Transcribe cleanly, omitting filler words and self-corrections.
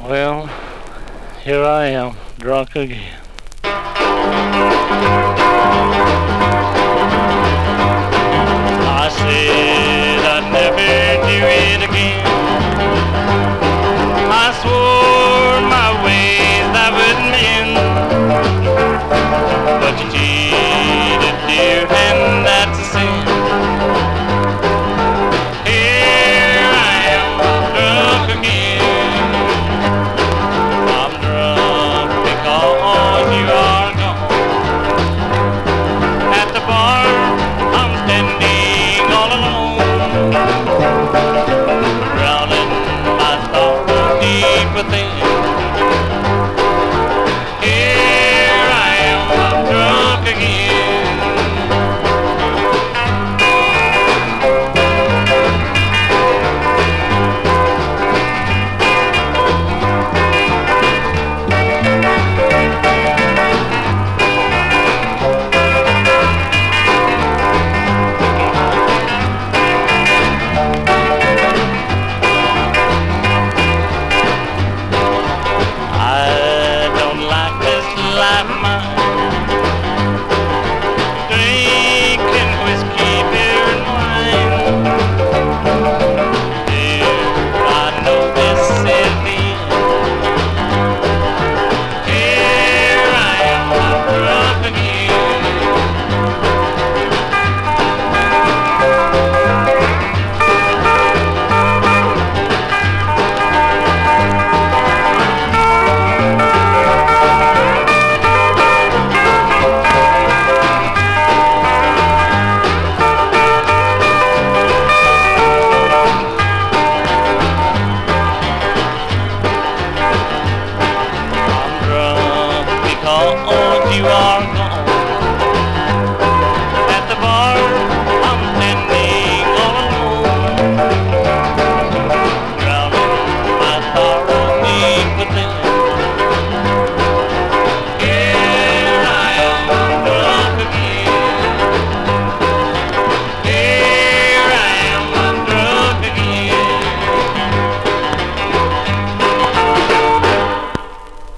Well, here I am, drunk again. I said I'd never do it again. I swore my ways I wouldn't mend. But you cheated, dear, and that's a sin. Here I am, drunk again. I'm drunk because you are gone. At the bar, I'm standing all alone, drowning my thoughts deep within. Here I am, I'm drunk again. I don't like this life of mine, drinking whiskey, beer, and wine. Dear, I know this is the end. Here I am, I'm drunk again. I'm drunk because you are gone.